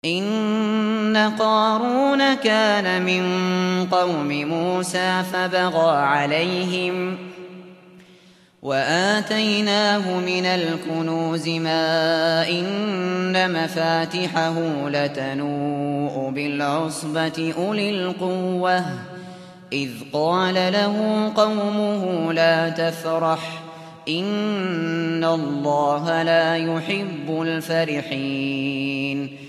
إن قارون كان من قوم موسى فبغى عليهم وآتيناه من الكنوز ما إن مفاتحه لتنوء بالعصبة أولي القوة إذ قال له قومه لا تفرح إن الله لا يحب الفرحين